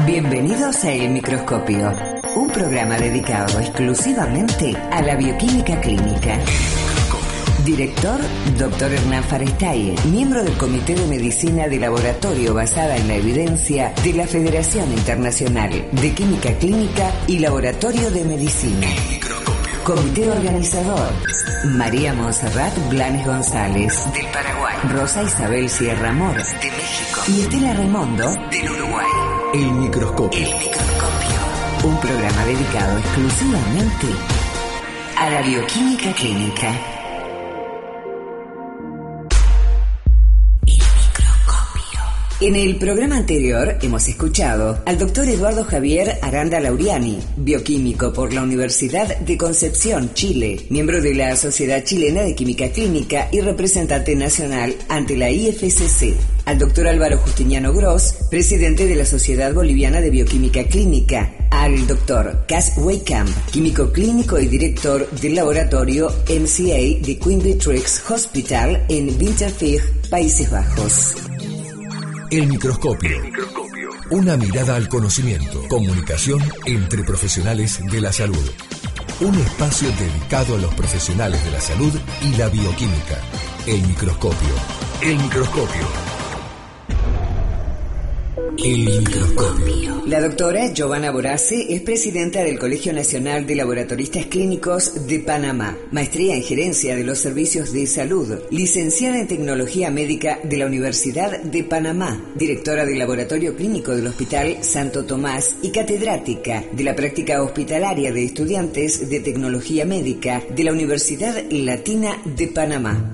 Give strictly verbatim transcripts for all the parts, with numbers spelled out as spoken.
Bienvenidos a El Microscopio, un programa dedicado exclusivamente a la bioquímica clínica. Director, doctor Hernán Farestay, miembro del Comité de Medicina de Laboratorio basada en la evidencia de la Federación Internacional de Química Clínica y Laboratorio de Medicina. Comité organizador, María Monserrat Blanes González, del Paraguay, Rosa Isabel Sierra Mora, de México, y Estela Raimondo, del Uruguay. El Microscopio. El Microscopio, un programa dedicado exclusivamente a la bioquímica clínica. En el programa anterior hemos escuchado al doctor Eduardo Javier Aranda Lauriani, bioquímico por la Universidad de Concepción, Chile, miembro de la Sociedad Chilena de Química Clínica y representante nacional ante la I F C C. Al doctor Álvaro Justiniano Gross, presidente de la Sociedad Boliviana de Bioquímica Clínica. Al doctor Cas Weikamp, químico clínico y director del laboratorio M C A de Queen Beatrix Hospital en Winterthur, Países Bajos. El Microscopio. El Microscopio. Una mirada al conocimiento. Comunicación entre profesionales de la salud. Un espacio dedicado a los profesionales de la salud y la bioquímica. El Microscopio. El Microscopio. El Microscopio. La doctora Giovanna Borace es presidenta del Colegio Nacional de Laboratoristas Clínicos de Panamá, maestría en gerencia de los servicios de salud, licenciada en tecnología médica de la Universidad de Panamá, directora del Laboratorio Clínico del Hospital Santo Tomás y catedrática de la práctica hospitalaria de estudiantes de tecnología médica de la Universidad Latina de Panamá.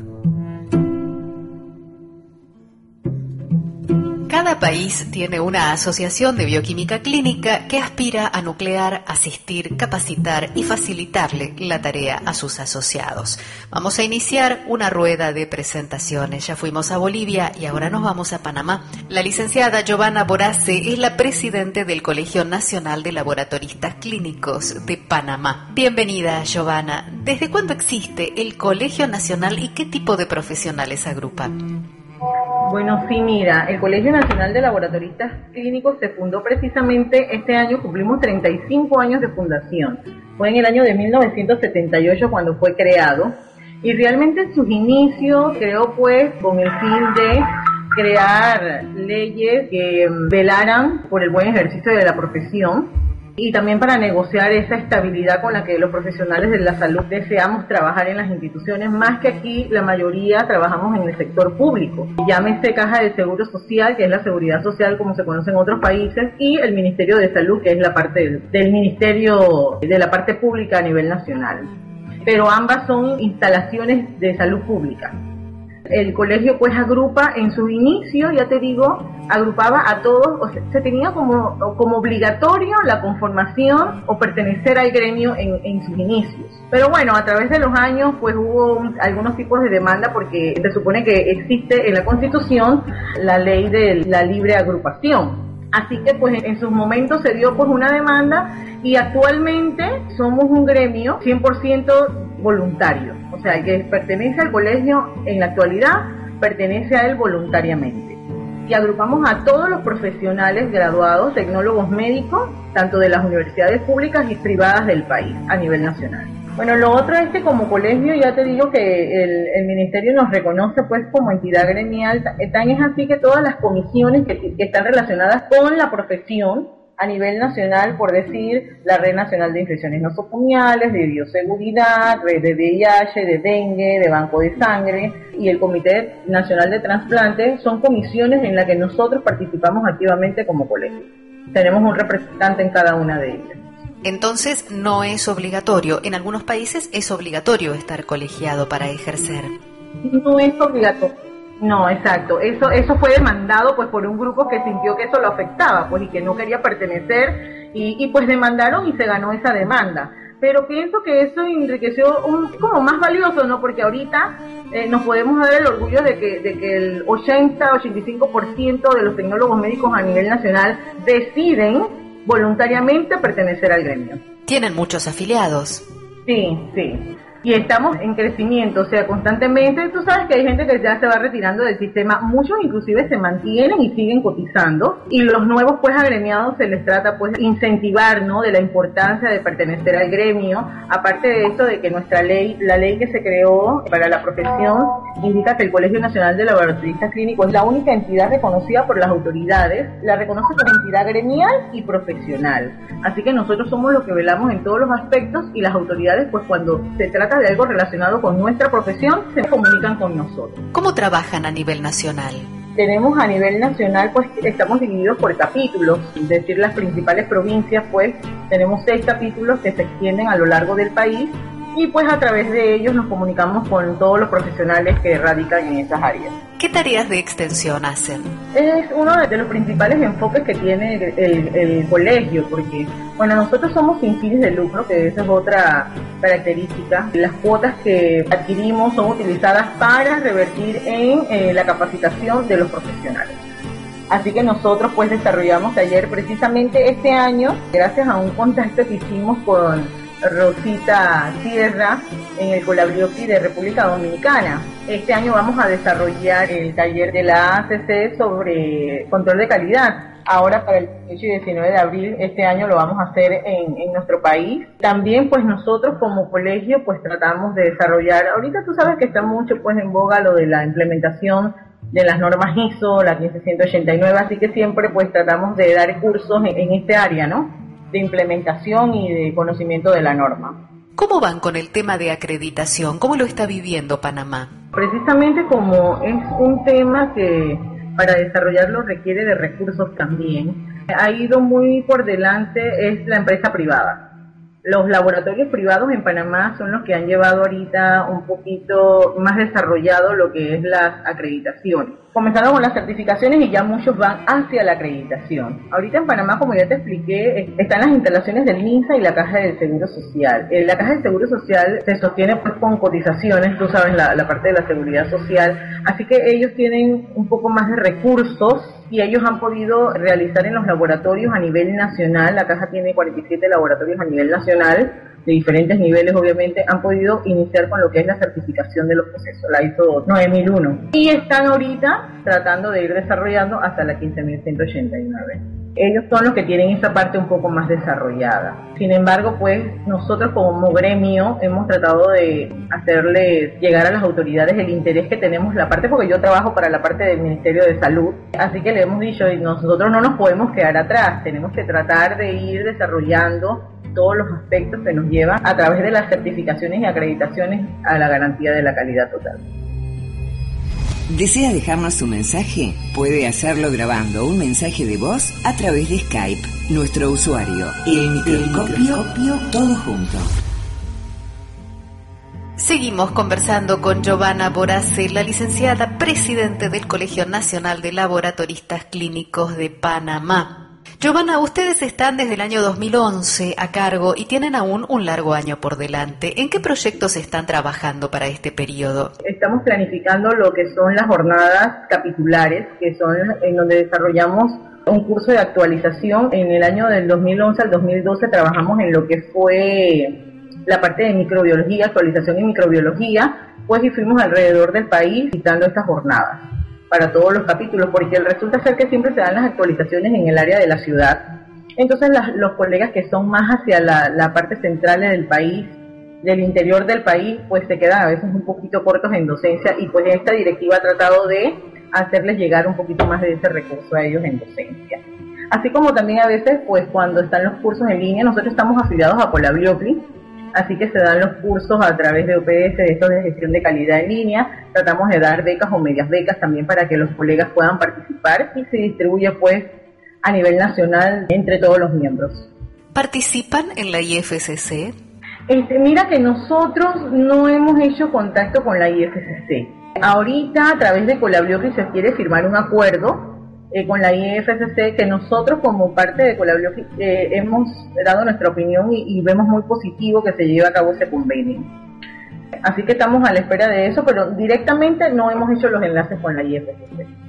Cada país tiene una asociación de bioquímica clínica que aspira a nuclear, asistir, capacitar y facilitarle la tarea a sus asociados. Vamos a iniciar una rueda de presentaciones. Ya fuimos a Bolivia y ahora nos vamos a Panamá. La licenciada Giovanna Borace es la presidente del Colegio Nacional de Laboratoristas Clínicos de Panamá. Bienvenida, Giovanna. ¿Desde cuándo existe el Colegio Nacional y qué tipo de profesionales agrupa? Bueno, sí, mira, el Colegio Nacional de Laboratoristas Clínicos se fundó precisamente este año, cumplimos treinta y cinco años de fundación. Fue en el año de mil novecientos setenta y ocho cuando fue creado y realmente en sus inicios creó pues con el fin de crear leyes que velaran por el buen ejercicio de la profesión y también para negociar esa estabilidad con la que los profesionales de la salud deseamos trabajar en las instituciones, más que aquí la mayoría trabajamos en el sector público. Llámese Caja de Seguro Social, que es la seguridad social como se conoce en otros países, y el Ministerio de Salud, que es la parte del, del Ministerio de la parte pública a nivel nacional. Pero ambas son instalaciones de salud pública. El colegio pues agrupa en sus inicios, ya te digo, agrupaba a todos, o sea, se tenía como, como obligatorio la conformación o pertenecer al gremio en, en sus inicios. Pero bueno, a través de los años pues hubo un, algunos tipos de demanda porque se supone que existe en la Constitución la ley de la libre agrupación. Así que pues en sus momentos se dio pues una demanda y actualmente somos un gremio cien por ciento voluntario. O sea, el que pertenece al colegio en la actualidad pertenece a él voluntariamente. Y agrupamos a todos los profesionales graduados, tecnólogos médicos, tanto de las universidades públicas y privadas del país a nivel nacional. Bueno, lo otro es que como colegio ya te digo que el, el ministerio nos reconoce pues como entidad gremial, tan es así que todas las comisiones que, que están relacionadas con la profesión a nivel nacional, por decir, la Red Nacional de Infecciones Nosocomiales, de Bioseguridad, Red de V I H, de Dengue, de Banco de Sangre y el Comité Nacional de Trasplantes, son comisiones en las que nosotros participamos activamente como colegio. Tenemos un representante en cada una de ellas. Entonces no es obligatorio. En algunos países es obligatorio estar colegiado para ejercer. No es obligatorio. No, exacto. Eso eso fue demandado pues por un grupo que sintió que eso lo afectaba, pues y que no quería pertenecer y, y pues demandaron y se ganó esa demanda. Pero pienso que eso enriqueció un como más valioso, ¿no? Porque ahorita eh, nos podemos dar el orgullo de que de que el ochenta, ochenta y cinco por ciento de los tecnólogos médicos a nivel nacional deciden voluntariamente pertenecer al gremio. Tienen muchos afiliados. Sí, sí. y estamos en crecimiento, o sea, constantemente. Tú sabes que hay gente que ya se va retirando del sistema, muchos inclusive se mantienen y siguen cotizando, y los nuevos pues agremiados se les trata pues incentivar, ¿no?, de la importancia de pertenecer al gremio. Aparte de esto, de que nuestra ley, la ley que se creó para la profesión, indica que el Colegio Nacional de Laboratoristas Clínicos es la única entidad reconocida por las autoridades, la reconoce como entidad gremial y profesional. Así que nosotros somos los que velamos en todos los aspectos, y las autoridades pues cuando se trata de algo relacionado con nuestra profesión se comunican con nosotros. ¿Cómo trabajan a nivel nacional? Tenemos a nivel nacional, pues estamos divididos por capítulos, es decir, las principales provincias, pues tenemos seis capítulos que se extienden a lo largo del país, y pues a través de ellos nos comunicamos con todos los profesionales que radican en esas áreas. ¿Qué tareas de extensión hacen? Es uno de los principales enfoques que tiene el, el, el colegio, porque bueno, nosotros somos sin fines de lucro, que esa es otra característica. Las cuotas que adquirimos son utilizadas para revertir en eh, la capacitación de los profesionales. Así que nosotros pues desarrollamos taller precisamente este año, gracias a un contacto que hicimos con Rosita Sierra en el Colabrioqui de República Dominicana. Este año vamos a desarrollar el taller de la A C C sobre control de calidad. Ahora para el dieciocho y diecinueve de abril este año lo vamos a hacer en, en nuestro país. También pues nosotros como colegio pues tratamos de desarrollar, ahorita tú sabes que está mucho pues en boga lo de la implementación de las normas I S O, la quince ciento ochenta y nueve, así que siempre pues tratamos de dar cursos en, en este área, ¿no?, de implementación y de conocimiento de la norma. ¿Cómo van con el tema de acreditación? ¿Cómo lo está viviendo Panamá? Precisamente como es un tema que para desarrollarlo requiere de recursos también, ha ido muy por delante es la empresa privada. Los laboratorios privados en Panamá son los que han llevado ahorita un poquito más desarrollado lo que es las acreditaciones. Comenzaron con las certificaciones y ya muchos van hacia la acreditación. Ahorita en Panamá, como ya te expliqué, están las instalaciones del MINSA y la Caja del Seguro Social. La Caja del Seguro Social se sostiene pues con cotizaciones, tú sabes, la, la parte de la seguridad social, así que ellos tienen un poco más de recursos y ellos han podido realizar en los laboratorios a nivel nacional. La Caja tiene cuarenta y siete laboratorios a nivel nacional, de diferentes niveles obviamente, han podido iniciar con lo que es la certificación de los procesos, la I S O nueve mil uno. Y están ahorita tratando de ir desarrollando hasta la quince mil ciento ochenta y nueve. Ellos son los que tienen esa parte un poco más desarrollada. Sin embargo, pues nosotros como gremio hemos tratado de hacerles llegar a las autoridades el interés que tenemos, la parte, porque yo trabajo para la parte del Ministerio de Salud, así que le hemos dicho, nosotros no nos podemos quedar atrás, tenemos que tratar de ir desarrollando todos los aspectos que nos llevan a través de las certificaciones y acreditaciones a la garantía de la calidad total. ¿Desea dejarnos su mensaje? Puede hacerlo grabando un mensaje de voz a través de Skype. Nuestro usuario, el microscopio, todo junto. Seguimos conversando con Giovanna Borace, la licenciada presidente del Colegio Nacional de Laboratoristas Clínicos de Panamá. Giovanna, ustedes están desde el año dos mil once a cargo y tienen aún un largo año por delante. ¿En qué proyectos están trabajando para este periodo? Estamos planificando lo que son las jornadas capitulares, que son en donde desarrollamos un curso de actualización. En el año del dos mil once al dos mil doce trabajamos en lo que fue la parte de microbiología, actualización en microbiología, pues y fuimos alrededor del país visitando estas jornadas para todos los capítulos, porque resulta ser que siempre se dan las actualizaciones en el área de la ciudad. Entonces las, los colegas que son más hacia la, la parte central del país, del interior del país, pues se quedan a veces un poquito cortos en docencia, y pues esta directiva ha tratado de hacerles llegar un poquito más de ese recurso a ellos en docencia. Así como también a veces, pues cuando están los cursos en línea, nosotros estamos afiliados a Colabrioqui, así que se dan los cursos a través de O P S, de estos de gestión de calidad en línea. Tratamos de dar becas o medias becas también para que los colegas puedan participar y se distribuye pues a nivel nacional entre todos los miembros. ¿Participan en la I F C C? Este, mira que nosotros no hemos hecho contacto con la I F C C. Ahorita a través de Colabrioqui se quiere firmar un acuerdo Eh, con la I F C C, que nosotros como parte de Colabrioqui eh, hemos dado nuestra opinión y, y vemos muy positivo que se lleve a cabo ese convenio. Así que estamos a la espera de eso, pero directamente no hemos hecho los enlaces con la I F C C.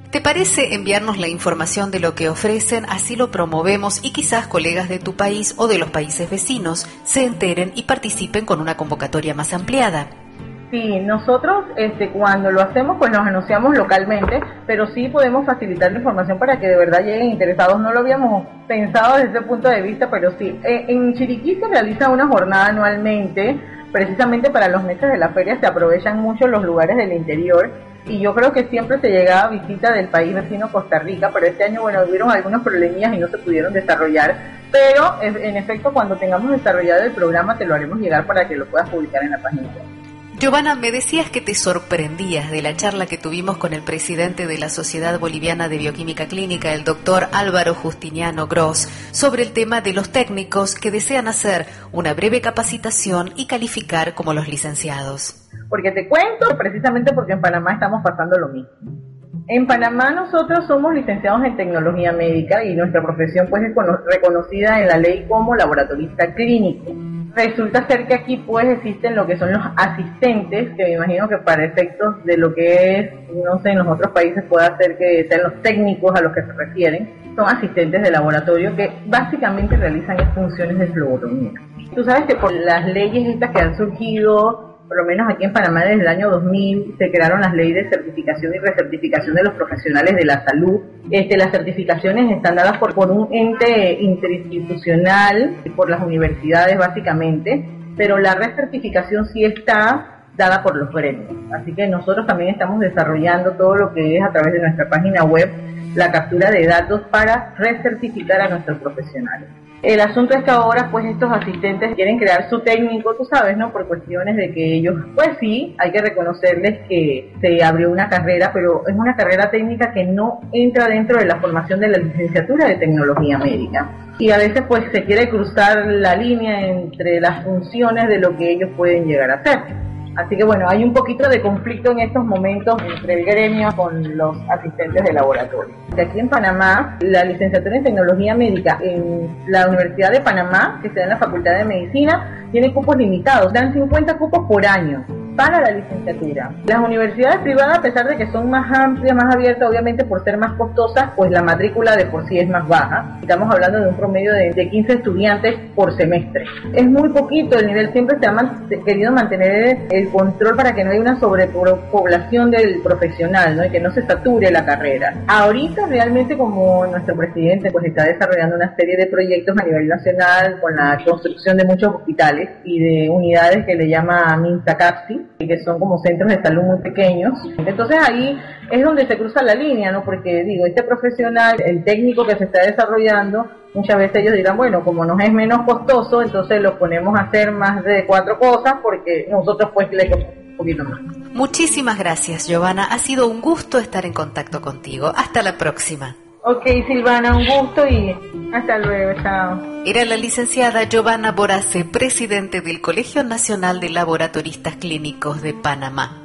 ¿Te parece enviarnos la información de lo que ofrecen? Así lo promovemos y quizás colegas de tu país o de los países vecinos se enteren y participen con una convocatoria más ampliada. Sí, nosotros este, cuando lo hacemos pues nos anunciamos localmente, pero sí podemos facilitar la información para que de verdad lleguen interesados. No lo habíamos pensado desde ese punto de vista, pero sí. Eh, en Chiriquí se realiza una jornada anualmente, precisamente para los meses de la feria se aprovechan mucho los lugares del interior. Y yo creo que siempre se llegaba visita del país vecino Costa Rica, pero este año, bueno, hubieron algunos problemillas y no se pudieron desarrollar. Pero, en efecto, cuando tengamos desarrollado el programa, te lo haremos llegar para que lo puedas publicar en la página web. Giovanna, me decías que te sorprendías de la charla que tuvimos con el presidente de la Sociedad Boliviana de Bioquímica Clínica, el doctor Álvaro Justiniano Gross, sobre el tema de los técnicos que desean hacer una breve capacitación y calificar como los licenciados. Porque te cuento, precisamente porque en Panamá estamos pasando lo mismo. En Panamá nosotros somos licenciados en tecnología médica y nuestra profesión pues es reconocida en la ley como laboratorista clínico. Resulta ser que aquí pues existen lo que son los asistentes, que me imagino que para efectos de lo que es, no sé, en los otros países puede ser que sean los técnicos a los que se refieren, son asistentes de laboratorio que básicamente realizan funciones de flebotomía. Tú sabes que por las leyes estas que han surgido, por lo menos aquí en Panamá desde el año dos mil, se crearon las leyes de certificación y recertificación de los profesionales de la salud. Este, las certificaciones están dadas por, por un ente interinstitucional, por las universidades básicamente, pero la recertificación sí está dada por los gremios. Así que nosotros también estamos desarrollando todo lo que es a través de nuestra página web, la captura de datos para recertificar a nuestros profesionales. El asunto es que ahora pues estos asistentes quieren crear su técnico, tú sabes, ¿no? Por cuestiones de que ellos, pues sí, hay que reconocerles que se abrió una carrera, pero es una carrera técnica que no entra dentro de la formación de la licenciatura de tecnología médica. Y a veces pues se quiere cruzar la línea entre las funciones de lo que ellos pueden llegar a hacer. Así que bueno, hay un poquito de conflicto en estos momentos entre el gremio con los asistentes de laboratorio. Aquí en Panamá, la licenciatura en tecnología médica en la Universidad de Panamá, que se da en la Facultad de Medicina, tiene cupos limitados, dan cincuenta cupos por año para la licenciatura. Las universidades privadas, a pesar de que son más amplias, más abiertas, obviamente por ser más costosas, pues la matrícula de por sí es más baja. Estamos hablando de un promedio de, de quince estudiantes por semestre. Es muy poquito el nivel, siempre se ha man, querido mantener el control para que no haya una sobrepoblación del profesional, ¿no? Y que no se sature la carrera. Ahorita realmente, como nuestro presidente pues está desarrollando una serie de proyectos a nivel nacional con la construcción de muchos hospitales y de unidades que le llama MINSACAPSI, que son como centros de salud muy pequeños. Entonces ahí es donde se cruza la línea, ¿no? Porque digo, este profesional, el técnico que se está desarrollando, muchas veces ellos dirán, bueno, como nos es menos costoso, entonces lo ponemos a hacer más de cuatro cosas porque nosotros pues le costamos un poquito más. Muchísimas gracias, Giovanna. Ha sido un gusto estar en contacto contigo. Hasta la próxima. Ok, Silvana, un gusto y hasta luego, chao. Era la licenciada Giovanna Borace, presidente del Colegio Nacional de Laboratoristas Clínicos de Panamá.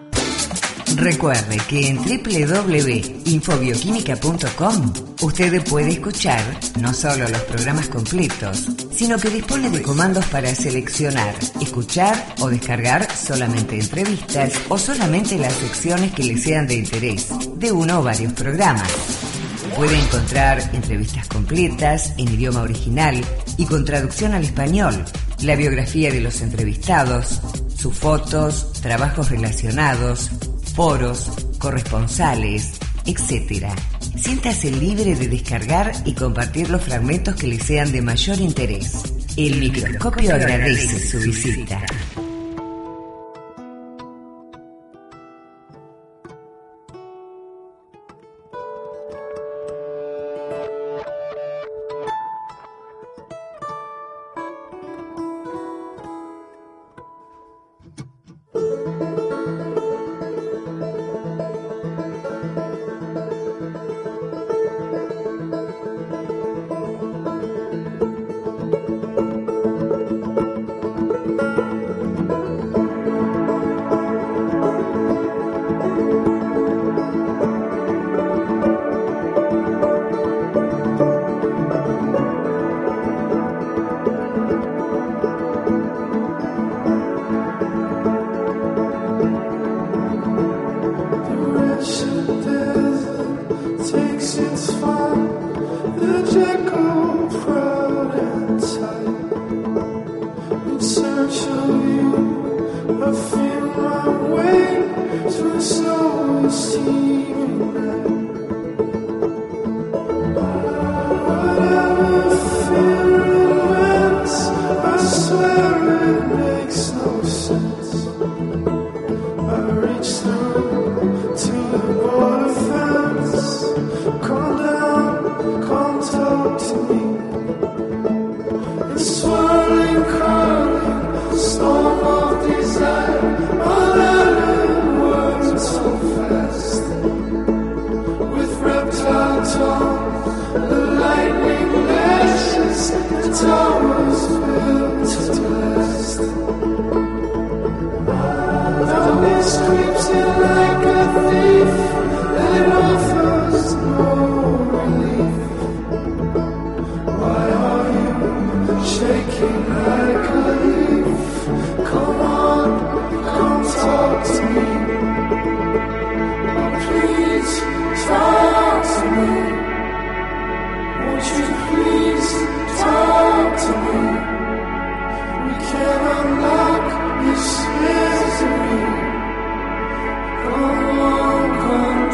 Recuerde que en doble u doble u doble u punto infobioquímica punto com usted puede escuchar no solo los programas completos, sino que dispone de comandos para seleccionar, escuchar o descargar solamente entrevistas o solamente las secciones que le sean de interés de uno o varios programas. Puede encontrar entrevistas completas en idioma original y con traducción al español, la biografía de los entrevistados, sus fotos, trabajos relacionados, foros, corresponsales, etcétera. Siéntase libre de descargar y compartir los fragmentos que le sean de mayor interés. El microscopio agradece su visita.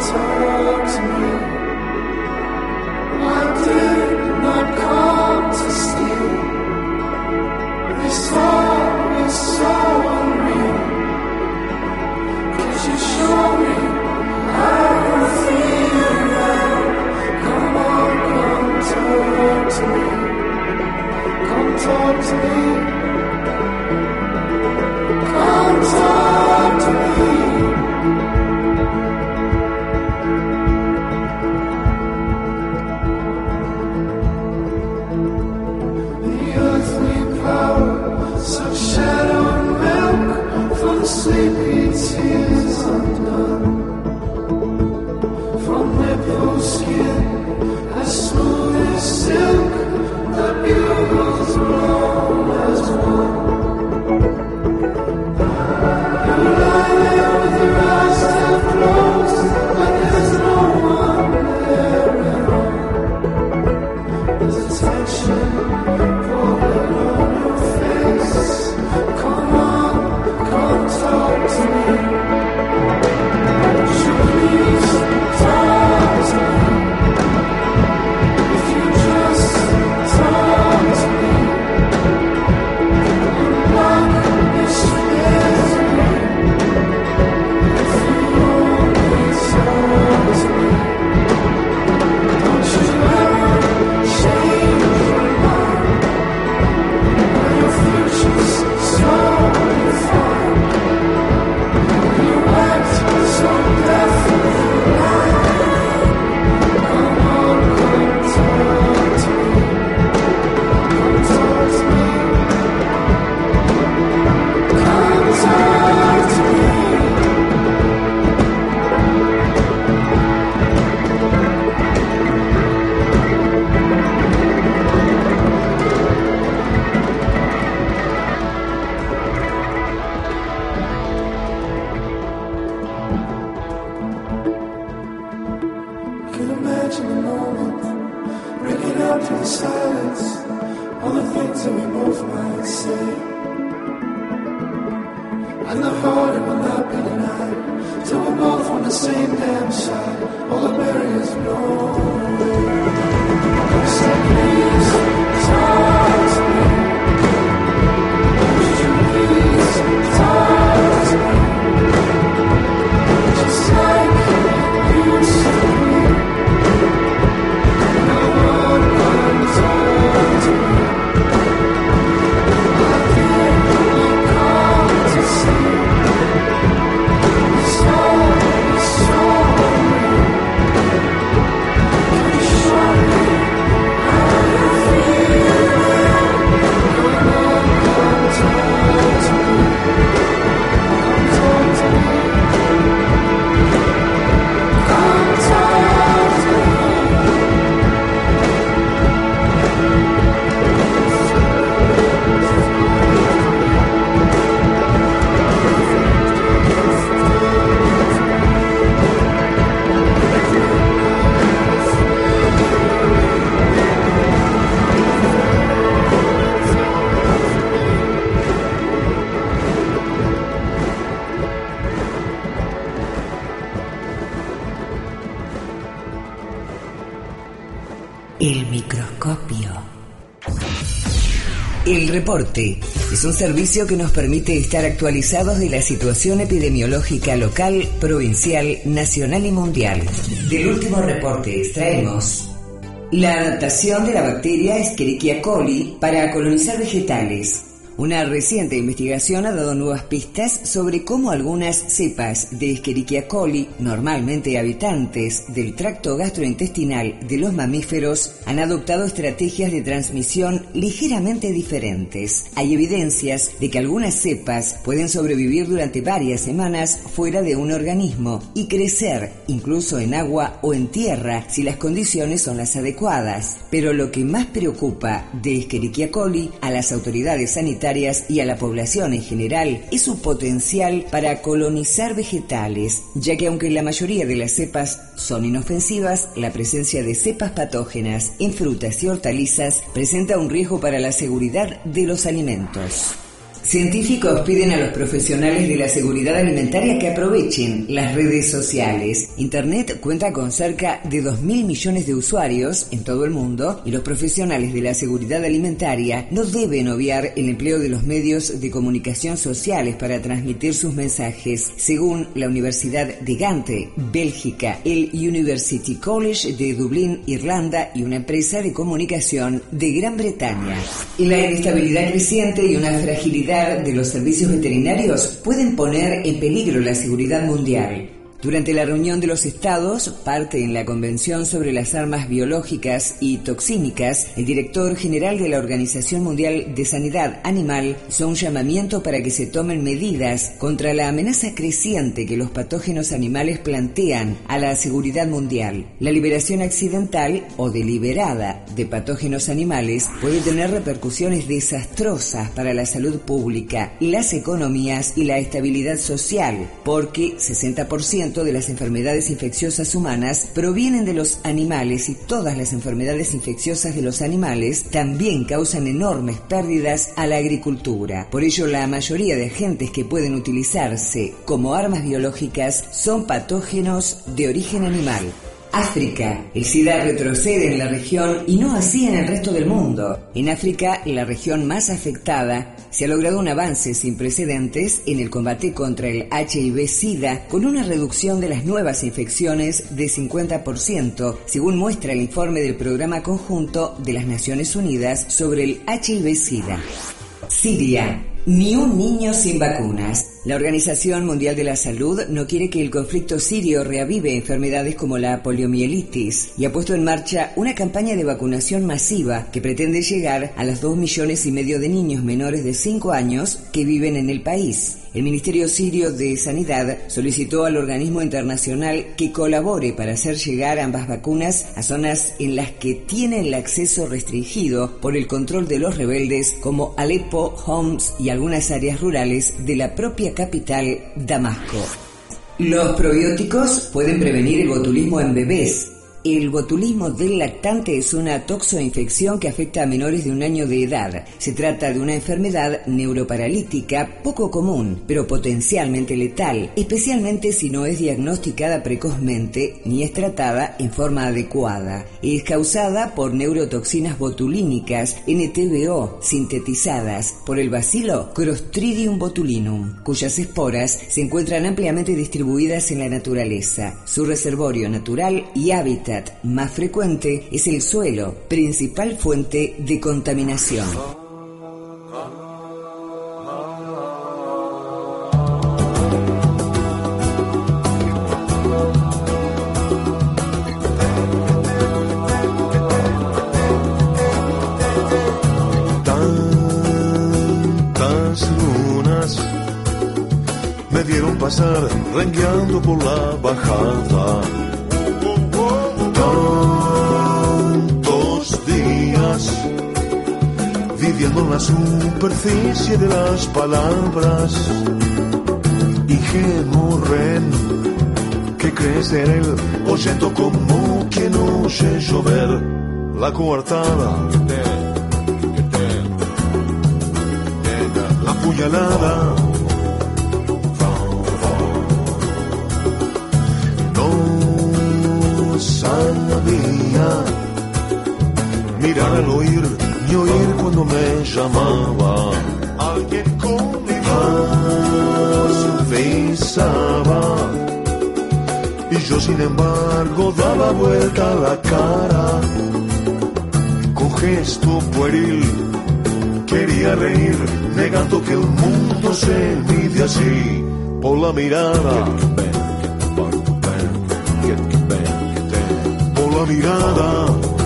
El microscopio. El reporte es un servicio que nos permite estar actualizados de la situación epidemiológica local, provincial, nacional y mundial. Del último reporte extraemos la adaptación de la bacteria Escherichia coli para colonizar vegetales. Una reciente investigación ha dado nuevas pistas sobre cómo algunas cepas de Escherichia coli, normalmente habitantes del tracto gastrointestinal de los mamíferos, han adoptado estrategias de transmisión ligeramente diferentes. Hay evidencias de que algunas cepas pueden sobrevivir durante varias semanas fuera de un organismo y crecer incluso en agua o en tierra si las condiciones son las adecuadas. Pero lo que más preocupa de Escherichia coli a las autoridades sanitarias y a la población en general es su potencial para colonizar vegetales, ya que aunque la mayoría de las cepas son inofensivas, la presencia de cepas patógenas en frutas y hortalizas presenta un riesgo para la seguridad de los alimentos. Científicos piden a los profesionales de la seguridad alimentaria que aprovechen las redes sociales. Internet cuenta con cerca de dos mil millones de usuarios en todo el mundo y los profesionales de la seguridad alimentaria no deben obviar el empleo de los medios de comunicación sociales para transmitir sus mensajes. Según la Universidad de Gante, Bélgica, el University College de Dublín, Irlanda y una empresa de comunicación de Gran Bretaña. La inestabilidad creciente y una fragilidad de los servicios veterinarios pueden poner en peligro la seguridad mundial. Durante la reunión de los estados, parte en la Convención sobre las Armas Biológicas y Toxínicas, el director general de la Organización Mundial de Sanidad Animal hizo un llamamiento para que se tomen medidas contra la amenaza creciente que los patógenos animales plantean a la seguridad mundial. La liberación accidental o deliberada de patógenos animales puede tener repercusiones desastrosas para la salud pública, las economías y la estabilidad social, porque sesenta por ciento de las enfermedades infecciosas humanas provienen de los animales y todas las enfermedades infecciosas de los animales también causan enormes pérdidas a la agricultura. Por ello, la mayoría de agentes que pueden utilizarse como armas biológicas son patógenos de origen animal. África. El SIDA retrocede en la región y no así en el resto del mundo. En África, la región más afectada, se ha logrado un avance sin precedentes en el combate contra el H I V-SIDA con una reducción de las nuevas infecciones de cincuenta por ciento, según muestra el informe del Programa Conjunto de las Naciones Unidas sobre el H I V-SIDA. Siria. Ni un niño sin vacunas. La Organización Mundial de la Salud no quiere que el conflicto sirio reavive enfermedades como la poliomielitis y ha puesto en marcha una campaña de vacunación masiva que pretende llegar a los dos millones y medio de niños menores de cinco años que viven en el país. El Ministerio Sirio de Sanidad solicitó al organismo internacional que colabore para hacer llegar ambas vacunas a zonas en las que tiene el acceso restringido por el control de los rebeldes como Alepo, Homs y algunas áreas rurales de la propia capital, Damasco. Los probióticos pueden prevenir el botulismo en bebés. El botulismo del lactante es una toxoinfección que afecta a menores de un año de edad. Se trata de una enfermedad neuroparalítica poco común, pero potencialmente letal, especialmente si no es diagnosticada precozmente ni es tratada en forma adecuada. Es causada por neurotoxinas botulínicas N T B O sintetizadas por el bacilo Clostridium botulinum, cuyas esporas se encuentran ampliamente distribuidas en la naturaleza. Su reservorio natural y hábitat más frecuente es el suelo, principal fuente de contaminación. Tantas lunas me vieron pasar rengueando por la bajada. Tantos días viviendo en la superficie de las palabras, ingenuo ren que crees ser él, oyendo como que no oye llover la coartada, la puñalada. Sabía mirar al oír ni oír cuando me llamaba. Alguien con mi voz besaba y yo sin embargo daba vuelta a la cara. Con gesto pueril quería reír, negando que el mundo se mide así por la mirada. La mirada,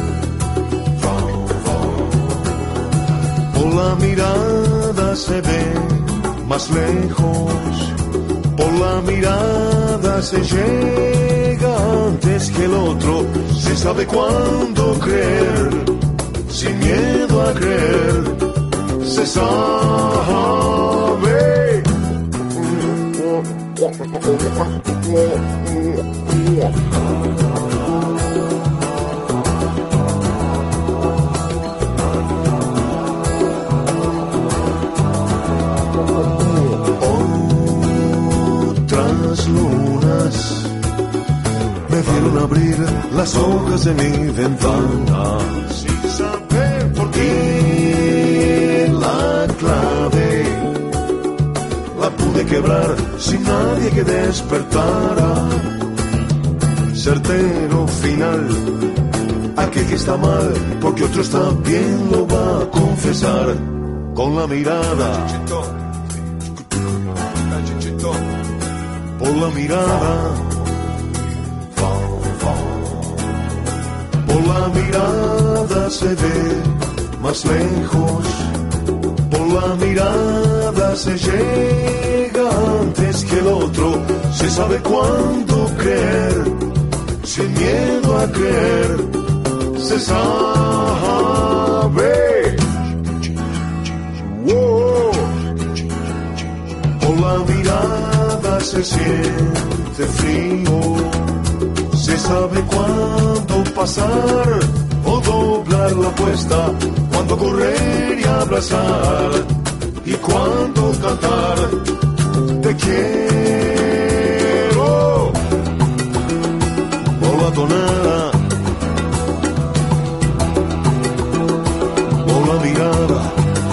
por la mirada se ve más lejos, por la mirada se llega antes que el otro, se sabe cuándo creer, sin miedo a creer, se sabe. Prefiero abrir las hojas de mi ventana sin saber por qué. La clave la pude quebrar sin nadie que despertara. Certero final, aquel que está mal porque otro está bien lo va a confesar con la mirada. Por la mirada, por la mirada se ve más lejos, por la mirada se llega antes que el otro, se sabe cuándo creer, sin miedo a creer, se sabe. Wow. Por la mirada se siente frío, se sabe cuándo pasar o doblar la apuesta, cuándo correr y abrazar y cuándo cantar te quiero. Por la tonada, por la mirada,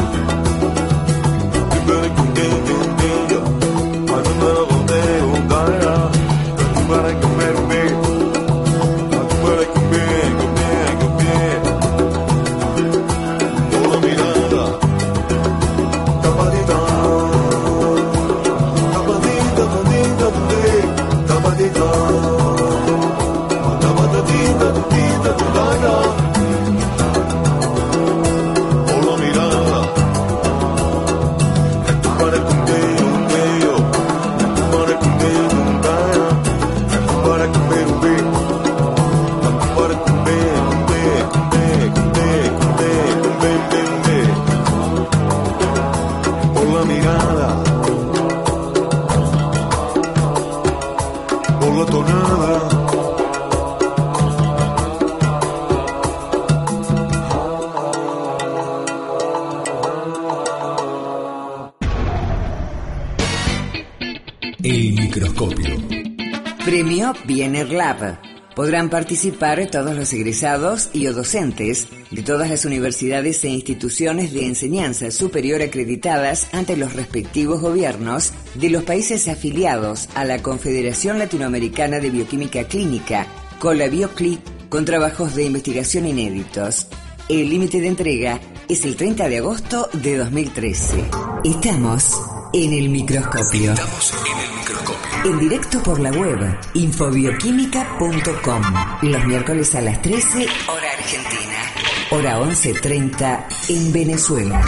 Premio Biener Lab. Podrán participar todos los egresados y o docentes de todas las universidades e instituciones de enseñanza superior acreditadas ante los respectivos gobiernos de los países afiliados a la Confederación Latinoamericana de Bioquímica Clínica, ColaBioCli, con trabajos de investigación inéditos. El límite de entrega es el treinta de agosto de dos mil trece. Estamos en el microscopio. Estamos en el microscopio. En directo por la web infobioquímica punto com. Los miércoles a las trece, hora argentina. Hora once treinta en Venezuela.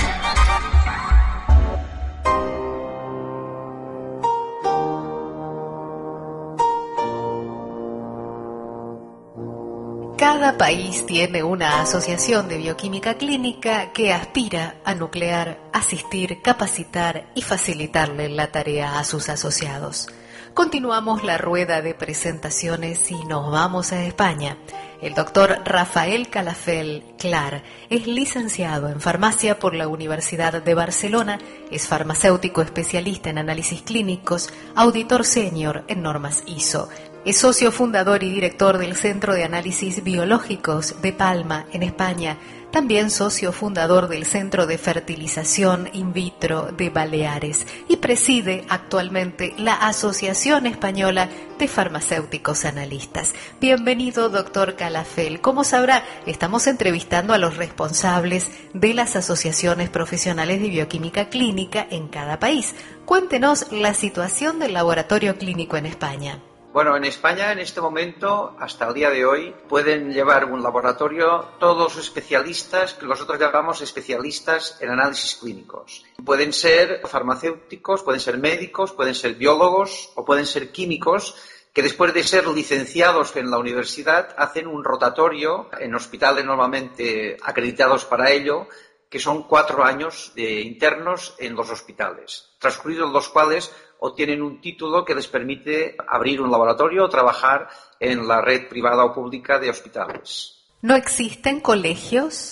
Cada país tiene una asociación de bioquímica clínica que aspira a nuclear, asistir, capacitar y facilitarle la tarea a sus asociados. Continuamos la rueda de presentaciones y nos vamos a España. El doctor Rafael Calafell Clar es licenciado en farmacia por la Universidad de Barcelona, es farmacéutico especialista en análisis clínicos, auditor senior en normas I S O. Es socio fundador y director del Centro de Análisis Biológicos de Palma, en España. También socio fundador del Centro de Fertilización In Vitro de Baleares y preside actualmente la Asociación Española de Farmacéuticos Analistas. Bienvenido, doctor Calafell. Como sabrá, estamos entrevistando a los responsables de las asociaciones profesionales de bioquímica clínica en cada país. Cuéntenos la situación del laboratorio clínico en España. Bueno, en España en este momento, hasta el día de hoy, pueden llevar un laboratorio todos los especialistas que nosotros llamamos especialistas en análisis clínicos. Pueden ser farmacéuticos, pueden ser médicos, pueden ser biólogos o pueden ser químicos que después de ser licenciados en la universidad hacen un rotatorio en hospitales normalmente acreditados para ello, que son cuatro años de internos en los hospitales, transcurridos los cuales obtienen un título que les permite abrir un laboratorio o trabajar en la red privada o pública de hospitales. ¿No existen colegios?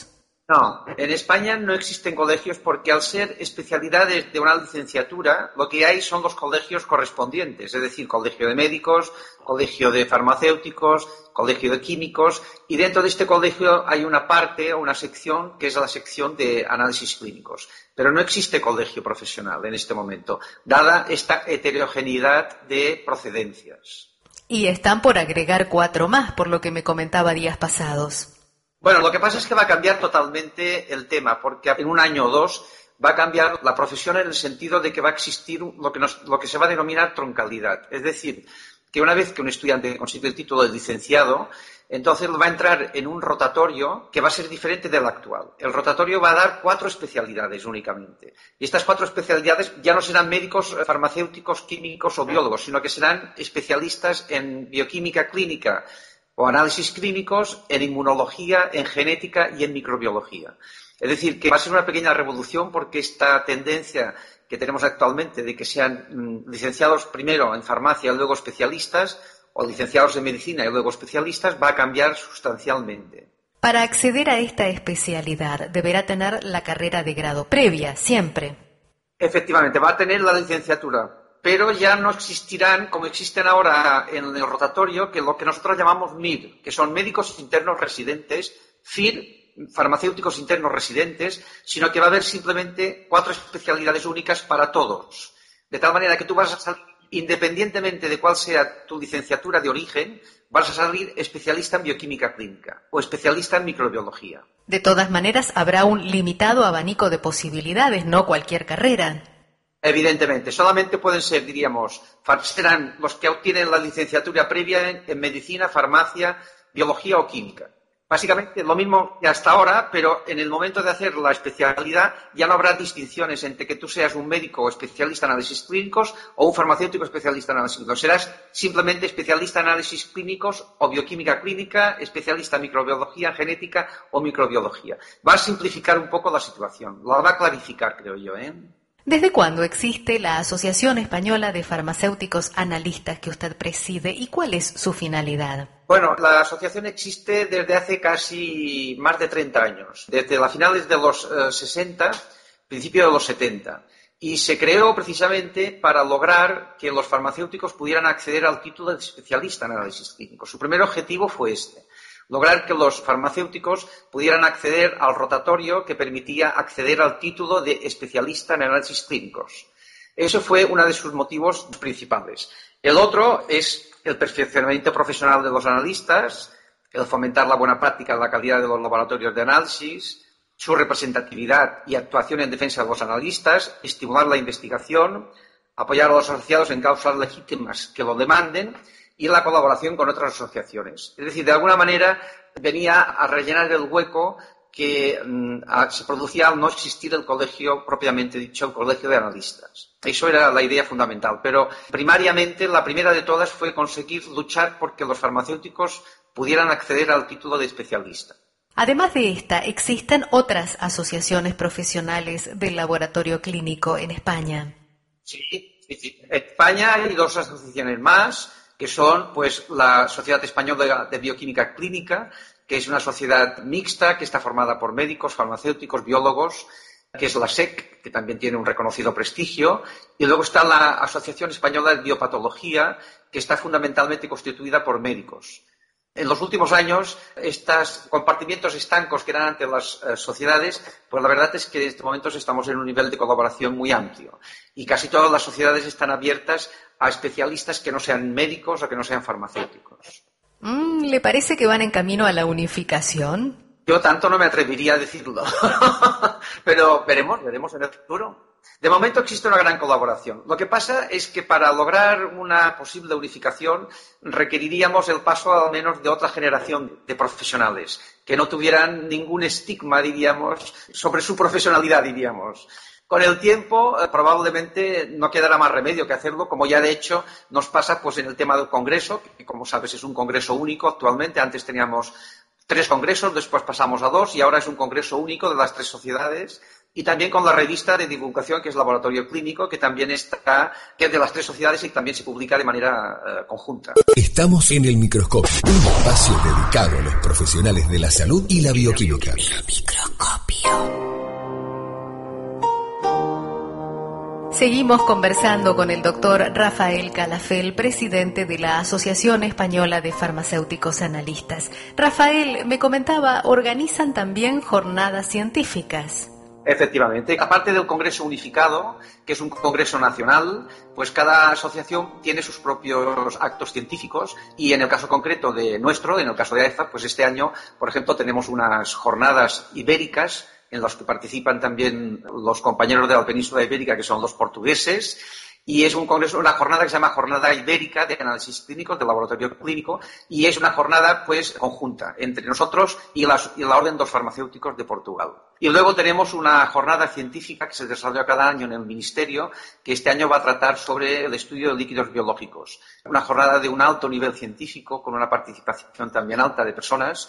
No, en España no existen colegios porque al ser especialidades de una licenciatura, lo que hay son los colegios correspondientes, es decir, colegio de médicos, colegio de farmacéuticos, colegio de químicos, y dentro de este colegio hay una parte o una sección que es la sección de análisis clínicos. Pero no existe colegio profesional en este momento, dada esta heterogeneidad de procedencias. Y están por agregar cuatro más, por lo que me comentaba días pasados. Bueno, lo que pasa es que va a cambiar totalmente el tema, porque en un año o dos va a cambiar la profesión en el sentido de que va a existir lo que, nos, lo que se va a denominar troncalidad. Es decir, que una vez que un estudiante consigue el título de licenciado, entonces va a entrar en un rotatorio que va a ser diferente del actual. El rotatorio va a dar cuatro especialidades únicamente. Y estas cuatro especialidades ya no serán médicos, farmacéuticos, químicos o biólogos, sino que serán especialistas en bioquímica clínica o análisis clínicos, en inmunología, en genética y en microbiología. Es decir, que va a ser una pequeña revolución porque esta tendencia que tenemos actualmente de que sean mm, licenciados primero en farmacia y luego especialistas, o licenciados en medicina y luego especialistas, va a cambiar sustancialmente. Para acceder a esta especialidad deberá tener la carrera de grado previa, siempre. Efectivamente, va a tener la licenciatura, pero ya no existirán, como existen ahora en el rotatorio, que lo que nosotros llamamos M I R, que son médicos internos residentes, F I R, farmacéuticos internos residentes, sino que va a haber simplemente cuatro especialidades únicas para todos. De tal manera que tú vas a salir, independientemente de cuál sea tu licenciatura de origen, vas a salir especialista en bioquímica clínica o especialista en microbiología. De todas maneras, habrá un limitado abanico de posibilidades, no cualquier carrera. Evidentemente, solamente pueden ser, diríamos, serán los que obtienen la licenciatura previa en, en medicina, farmacia, biología o química. Básicamente lo mismo que hasta ahora, pero en el momento de hacer la especialidad ya no habrá distinciones entre que tú seas un médico especialista en análisis clínicos o un farmacéutico especialista en análisis clínicos. Serás simplemente especialista en análisis clínicos o bioquímica clínica, especialista en microbiología, genética o microbiología. Va a simplificar un poco la situación, la va a clarificar, creo yo, ¿eh? ¿Desde cuándo existe la Asociación Española de Farmacéuticos Analistas que usted preside y cuál es su finalidad? Bueno, la asociación existe desde hace casi más de treinta años, desde las finales de los eh, sesenta, principios de los setenta, y se creó precisamente para lograr que los farmacéuticos pudieran acceder al título de especialista en análisis clínicos. Su primer objetivo fue este. Lograr que los farmacéuticos pudieran acceder al rotatorio que permitía acceder al título de especialista en análisis clínicos. Eso fue uno de sus motivos principales. El otro es el perfeccionamiento profesional de los analistas, el fomentar la buena práctica de la calidad de los laboratorios de análisis, su representatividad y actuación en defensa de los analistas, estimular la investigación, apoyar a los asociados en causas legítimas que lo demanden, y la colaboración con otras asociaciones. Es decir, de alguna manera venía a rellenar el hueco que mm, a, se producía al no existir el colegio propiamente dicho, el colegio de analistas. Eso era la idea fundamental, pero primariamente la primera de todas fue conseguir luchar porque los farmacéuticos pudieran acceder al título de especialista. Además de esta, ¿existen otras asociaciones profesionales del laboratorio clínico en España? Sí, sí, sí. En España hay dos asociaciones más, que son pues la Sociedad Española de Bioquímica Clínica, que es una sociedad mixta que está formada por médicos, farmacéuticos, biólogos, que es la S E C, que también tiene un reconocido prestigio, y luego está la Asociación Española de Biopatología, que está fundamentalmente constituida por médicos. En los últimos años, estos compartimientos estancos que eran antes las eh, sociedades, pues la verdad es que en estos momentos estamos en un nivel de colaboración muy amplio. Y casi todas las sociedades están abiertas a especialistas que no sean médicos o que no sean farmacéuticos. Mm, ¿Le parece que van en camino a la unificación? Yo tanto no me atrevería a decirlo. Pero veremos, veremos en el futuro. De momento existe una gran colaboración. Lo que pasa es que para lograr una posible unificación requeriríamos el paso al menos de otra generación de profesionales que no tuvieran ningún estigma, diríamos, sobre su profesionalidad, diríamos. Con el tiempo eh, probablemente no quedará más remedio que hacerlo, como ya de hecho nos pasa pues en el tema del congreso, que como sabes es un congreso único actualmente. Antes teníamos tres congresos, después pasamos a dos y ahora es un congreso único de las tres sociedades. Y también con la revista de divulgación que es Laboratorio Clínico, que también está, que es de las tres sociedades y también se publica de manera uh, conjunta. Estamos en el microscopio, un espacio dedicado a los profesionales de la salud y la bioquímica. El microscopio. Seguimos conversando con el doctor Rafael Calafell, presidente de la Asociación Española de Farmacéuticos Analistas. Rafael, me comentaba, organizan también jornadas científicas. Efectivamente, aparte del Congreso Unificado, que es un congreso nacional, pues cada asociación tiene sus propios actos científicos y en el caso concreto de nuestro, en el caso de A E F A, pues este año, por ejemplo, tenemos unas jornadas ibéricas en las que participan también los compañeros de la península ibérica, que son los portugueses, y es un congreso, una jornada que se llama Jornada Ibérica de Análisis Clínicos, de Laboratorio Clínico, y es una jornada pues conjunta entre nosotros y, las, y la Orden de los Farmacéuticos de Portugal. Y luego tenemos una jornada científica que se desarrolla cada año en el Ministerio, que este año va a tratar sobre el estudio de líquidos biológicos. Una jornada de un alto nivel científico, con una participación también alta de personas,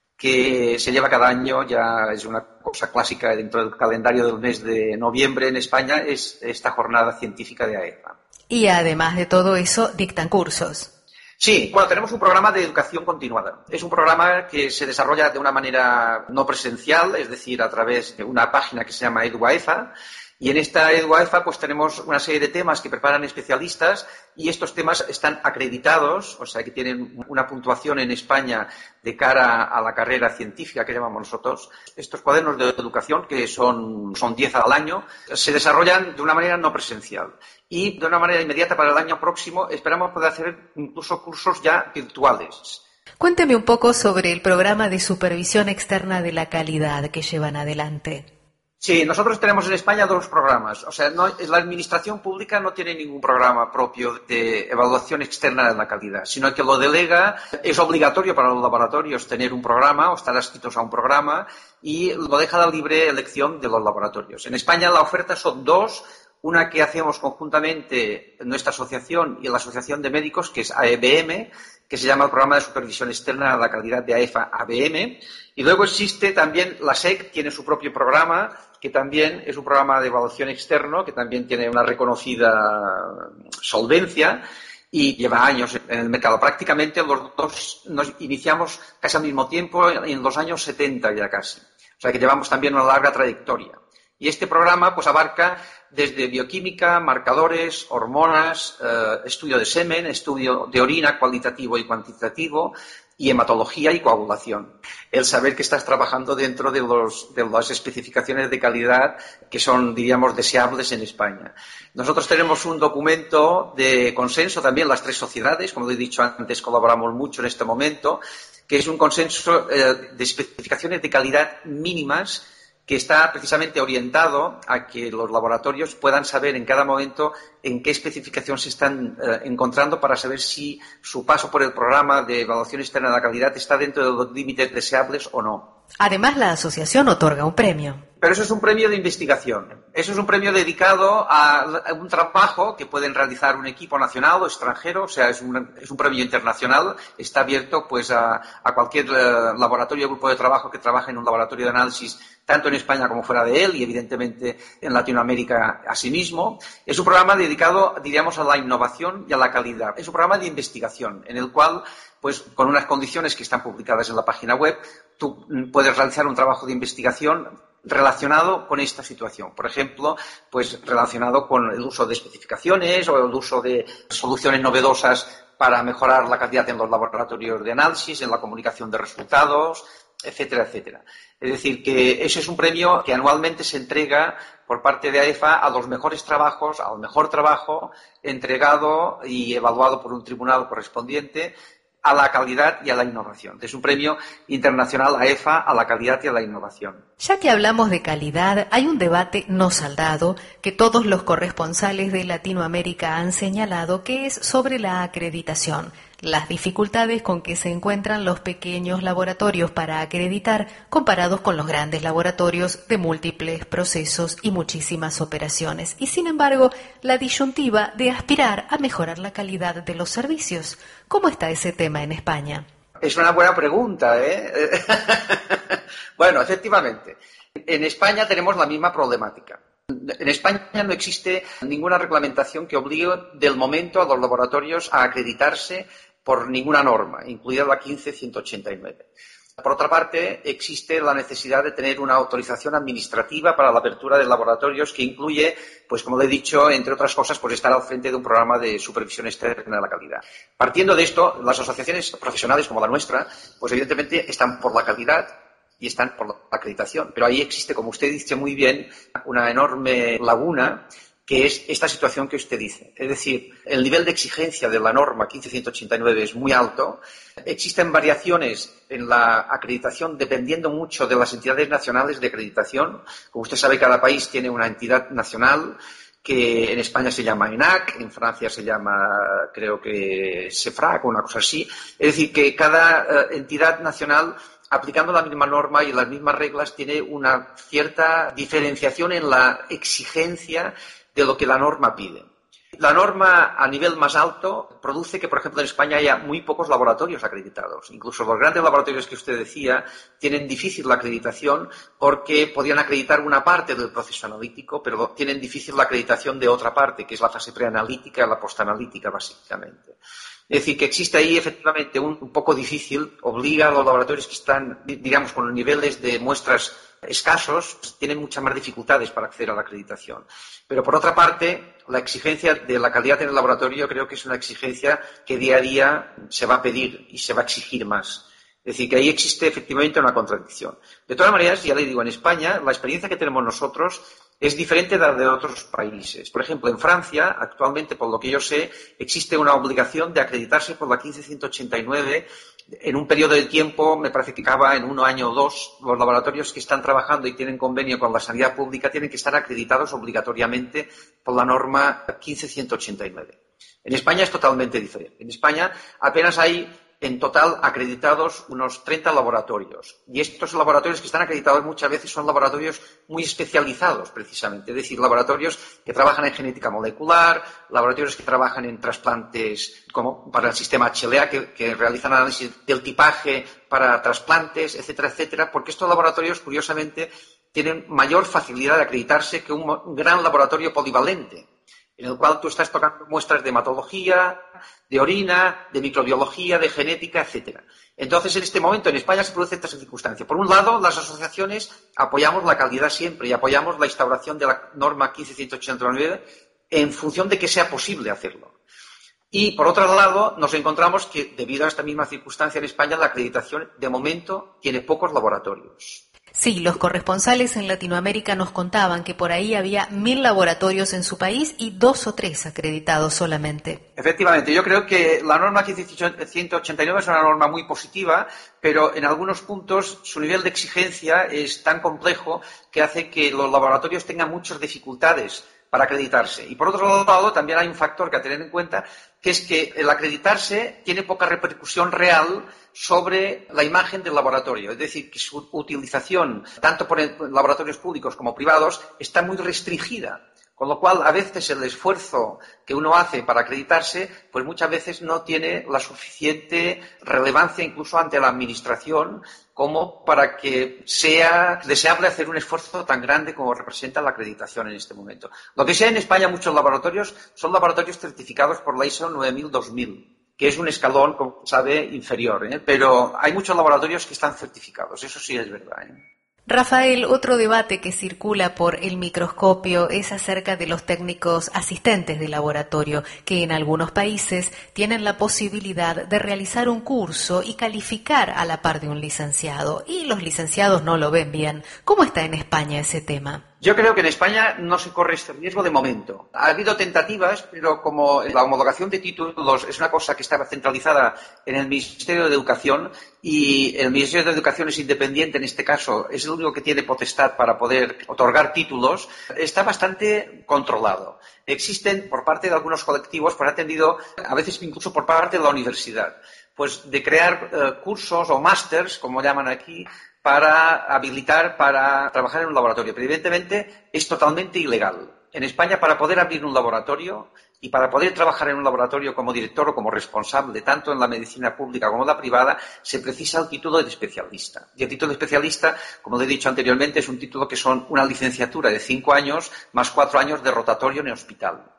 que se lleva cada año, ya es una cosa clásica dentro del calendario del mes de noviembre en España, es esta jornada científica de A E F A. Y además de todo eso, dictan cursos. Sí, bueno, tenemos un programa de educación continuada. Es un programa que se desarrolla de una manera no presencial, es decir, a través de una página que se llama EduAEFA. Y en esta EduAEFA pues tenemos una serie de temas que preparan especialistas y estos temas están acreditados, o sea que tienen una puntuación en España de cara a la carrera científica que llamamos nosotros. Estos cuadernos de educación, que son, son diez al año, se desarrollan de una manera no presencial. Y de una manera inmediata para el año próximo esperamos poder hacer incluso cursos ya virtuales. Cuénteme un poco sobre el programa de supervisión externa de la calidad que llevan adelante. Sí, nosotros tenemos en España dos programas. O sea, no, la administración pública no tiene ningún programa propio de evaluación externa de la calidad, sino que lo delega. Es obligatorio para los laboratorios tener un programa o estar adscritos a un programa y lo deja a la libre elección de los laboratorios. En España la oferta son dos. Una que hacemos conjuntamente en nuestra asociación y la Asociación de Médicos, que es A E B M, que se llama el Programa de Supervisión Externa de la Calidad de A E F A A B M. Y luego existe también la S E C, tiene su propio programa, que también es un programa de evaluación externo, que también tiene una reconocida solvencia y lleva años en el mercado. Prácticamente los dos nos iniciamos casi al mismo tiempo, en los años setenta ya casi. O sea que llevamos también una larga trayectoria. Y este programa pues abarca desde bioquímica, marcadores, hormonas, eh, estudio de semen, estudio de orina cualitativo y cuantitativo, y hematología y coagulación. El saber que estás trabajando dentro de, los, de las especificaciones de calidad que son, diríamos, deseables en España. Nosotros tenemos un documento de consenso también, las tres sociedades, como he dicho antes, colaboramos mucho en este momento, que es un consenso eh, de especificaciones de calidad mínimas que está precisamente orientado a que los laboratorios puedan saber en cada momento en qué especificación se están eh, encontrando para saber si su paso por el programa de evaluación externa de la calidad está dentro de los límites deseables o no. Además, la asociación otorga un premio. Pero eso es un premio de investigación. Eso es un premio dedicado a un trabajo que pueden realizar un equipo nacional o extranjero. O sea, es un, es un premio internacional. Está abierto pues a, a cualquier eh, laboratorio o grupo de trabajo que trabaje en un laboratorio de análisis, tanto en España como fuera de él, y evidentemente en Latinoamérica asimismo. Es un programa dedicado, diríamos, a la innovación y a la calidad. Es un programa de investigación en el cual, pues con unas condiciones que están publicadas en la página web, tú puedes realizar un trabajo de investigación relacionado con esta situación. Por ejemplo, pues relacionado con el uso de especificaciones o el uso de soluciones novedosas para mejorar la calidad en los laboratorios de análisis, en la comunicación de resultados, etcétera, etcétera. Es decir, que ese es un premio que anualmente se entrega por parte de A E F A a los mejores trabajos, al mejor trabajo entregado y evaluado por un tribunal correspondiente a la calidad y a la innovación. Es un premio internacional A E F A a la calidad y a la innovación. Ya que hablamos de calidad, hay un debate no saldado que todos los corresponsales de Latinoamérica han señalado, que es sobre la acreditación, las dificultades con que se encuentran los pequeños laboratorios para acreditar comparados con los grandes laboratorios de múltiples procesos y muchísimas operaciones, y sin embargo la disyuntiva de aspirar a mejorar la calidad de los servicios. ¿Cómo está ese tema en España? Es una buena pregunta, ¿eh? Bueno, efectivamente, en España tenemos la misma problemática. En España no existe ninguna reglamentación que obligue del momento a los laboratorios a acreditarse por ninguna norma, incluida la quince ciento ochenta y nueve. Por otra parte, existe la necesidad de tener una autorización administrativa para la apertura de laboratorios que incluye, pues como le he dicho, entre otras cosas, pues estar al frente de un programa de supervisión externa de la calidad. Partiendo de esto, las asociaciones profesionales como la nuestra, pues evidentemente están por la calidad y están por la acreditación. Pero ahí existe, como usted dice muy bien, una enorme laguna, que es esta situación que usted dice. Es decir, el nivel de exigencia de la norma quince ciento ochenta y nueve es muy alto. Existen variaciones en la acreditación dependiendo mucho de las entidades nacionales de acreditación. Como usted sabe, cada país tiene una entidad nacional que en España se llama ENAC, en Francia se llama, creo que, CEFRAC o una cosa así. Es decir, que cada uh, entidad nacional, aplicando la misma norma y las mismas reglas, tiene una cierta diferenciación en la exigencia de lo que la norma pide. La norma a nivel más alto produce que, por ejemplo, en España haya muy pocos laboratorios acreditados. Incluso los grandes laboratorios que usted decía tienen difícil la acreditación porque podían acreditar una parte del proceso analítico, pero tienen difícil la acreditación de otra parte, que es la fase preanalítica y la postanalítica, básicamente. Es decir, que existe ahí efectivamente un, un poco difícil, obliga a los laboratorios que están, digamos, con los niveles de muestras escasos, tienen muchas más dificultades para acceder a la acreditación. Pero, por otra parte, la exigencia de la calidad en el laboratorio creo que es una exigencia que día a día se va a pedir y se va a exigir más. Es decir, que ahí existe efectivamente una contradicción. De todas maneras, ya le digo, en España la experiencia que tenemos nosotros es diferente de la de otros países. Por ejemplo, en Francia, actualmente, por lo que yo sé, existe una obligación de acreditarse por la quince ciento ochenta y nueve en un periodo de tiempo, me parece que acaba en un año o dos. Los laboratorios que están trabajando y tienen convenio con la sanidad pública tienen que estar acreditados obligatoriamente por la norma quince ciento ochenta y nueve. En España es totalmente diferente. En España apenas hay en total acreditados unos treinta laboratorios. Y estos laboratorios que están acreditados muchas veces son laboratorios muy especializados, precisamente. Es decir, laboratorios que trabajan en genética molecular, laboratorios que trabajan en trasplantes como para el sistema H L A, que, que realizan análisis del tipaje para trasplantes, etcétera, etcétera, porque estos laboratorios, curiosamente, tienen mayor facilidad de acreditarse que un, un gran laboratorio polivalente, en el cual tú estás tocando muestras de hematología, de orina, de microbiología, de genética, etcétera. Entonces, en este momento, en España se produce esta circunstancia. Por un lado, las asociaciones apoyamos la calidad siempre y apoyamos la instauración de la norma quince ciento ochenta y nueve en función de que sea posible hacerlo. Y, por otro lado, nos encontramos que, debido a esta misma circunstancia en España, la acreditación, de momento, tiene pocos laboratorios. Sí, los corresponsales en Latinoamérica nos contaban que por ahí había mil laboratorios en su país y dos o tres acreditados solamente. Efectivamente, yo creo que la norma quince ciento ochenta y nueve es una norma muy positiva, pero en algunos puntos su nivel de exigencia es tan complejo que hace que los laboratorios tengan muchas dificultades para acreditarse. Y por otro lado, también hay un factor que a tener en cuenta, que es que el acreditarse tiene poca repercusión real sobre la imagen del laboratorio. Es decir, que su utilización, tanto por laboratorios públicos como privados, está muy restringida. Con lo cual, a veces el esfuerzo que uno hace para acreditarse, pues muchas veces no tiene la suficiente relevancia incluso ante la administración como para que sea deseable hacer un esfuerzo tan grande como representa la acreditación en este momento. Lo que sea en España, muchos laboratorios son laboratorios certificados por la I S O nueve mil dos mil, que es un escalón, como sabe, inferior, ¿eh? Pero hay muchos laboratorios que están certificados, eso sí es verdad, ¿eh? Rafael, otro debate que circula por el microscopio es acerca de los técnicos asistentes de laboratorio, que en algunos países tienen la posibilidad de realizar un curso y calificar a la par de un licenciado, y los licenciados no lo ven bien. ¿Cómo está en España ese tema? Yo creo que en España no se corre este riesgo de momento. Ha habido tentativas, pero como la homologación de títulos es una cosa que estaba centralizada en el Ministerio de Educación y el Ministerio de Educación es independiente en este caso, es el único que tiene potestad para poder otorgar títulos, está bastante controlado. Existen por parte de algunos colectivos, pues ha tendido, a veces incluso por parte de la universidad, pues de crear eh, cursos o másters, como llaman aquí, para habilitar para trabajar en un laboratorio. Pero evidentemente es totalmente ilegal. En España, para poder abrir un laboratorio y para poder trabajar en un laboratorio como director o como responsable, tanto en la medicina pública como en la privada, se precisa el título de especialista. Y el título de especialista, como le he dicho anteriormente, es un título que son una licenciatura de cinco años más cuatro años de rotatorio en el hospital.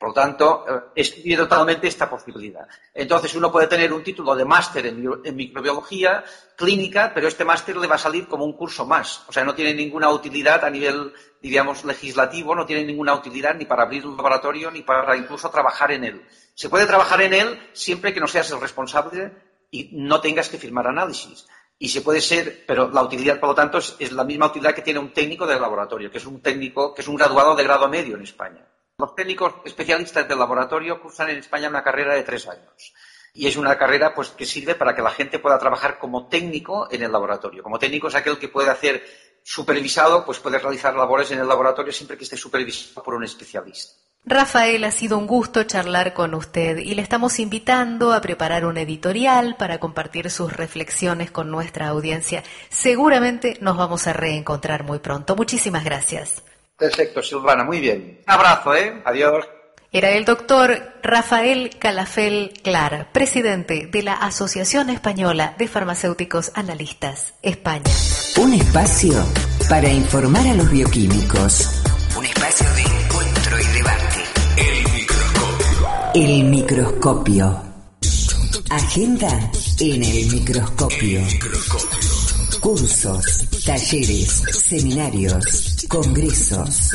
Por lo tanto, excluye totalmente esta posibilidad. Entonces, uno puede tener un título de máster en, en microbiología clínica, pero este máster le va a salir como un curso más. O sea, no tiene ninguna utilidad a nivel, diríamos, legislativo, no tiene ninguna utilidad ni para abrir un laboratorio ni para incluso trabajar en él. Se puede trabajar en él siempre que no seas el responsable y no tengas que firmar análisis. Y se puede ser, pero la utilidad, por lo tanto, es, es la misma utilidad que tiene un técnico del laboratorio, que es un técnico, que es un graduado de grado medio en España. Los técnicos especialistas del laboratorio cursan en España una carrera de tres años. Y es una carrera pues, que sirve para que la gente pueda trabajar como técnico en el laboratorio. Como técnico es aquel que puede hacer supervisado, pues puede realizar labores en el laboratorio siempre que esté supervisado por un especialista. Rafael, ha sido un gusto charlar con usted y le estamos invitando a preparar un editorial para compartir sus reflexiones con nuestra audiencia. Seguramente nos vamos a reencontrar muy pronto. Muchísimas gracias. Perfecto, Silvana, muy bien. Un abrazo, ¿eh? Adiós. Era el doctor Rafael Calafell Clar, presidente de la Asociación Española de Farmacéuticos Analistas, España. Un espacio para informar a los bioquímicos. Un espacio de encuentro y debate. El microscopio. El microscopio. Agenda en el microscopio. Cursos, talleres, seminarios, congresos.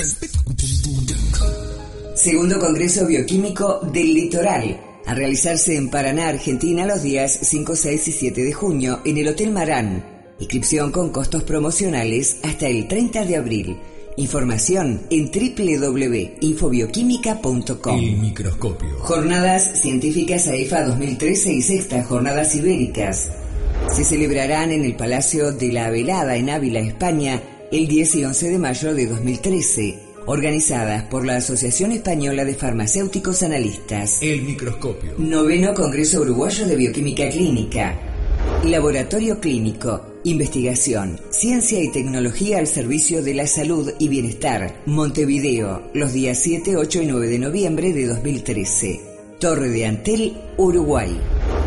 Segundo Congreso Bioquímico del Litoral, a realizarse en Paraná, Argentina, los días cinco, seis y siete de junio, en el Hotel Marán. Inscripción con costos promocionales hasta el treinta de abril. Información en doble u doble u doble u punto infobioquímica punto com. El microscopio. Jornadas Científicas A I F A dos mil trece y Sextas Jornadas Ibéricas. Se celebrarán en el Palacio de la Velada en Ávila, España, el diez y once de mayo de dos mil trece. Organizadas por la Asociación Española de Farmacéuticos Analistas. El microscopio. Noveno Congreso Uruguayo de Bioquímica Clínica. Laboratorio Clínico. Investigación, ciencia y tecnología al servicio de la salud y bienestar. Montevideo, los días siete, ocho y nueve de noviembre de dos mil trece. Torre de Antel, Uruguay.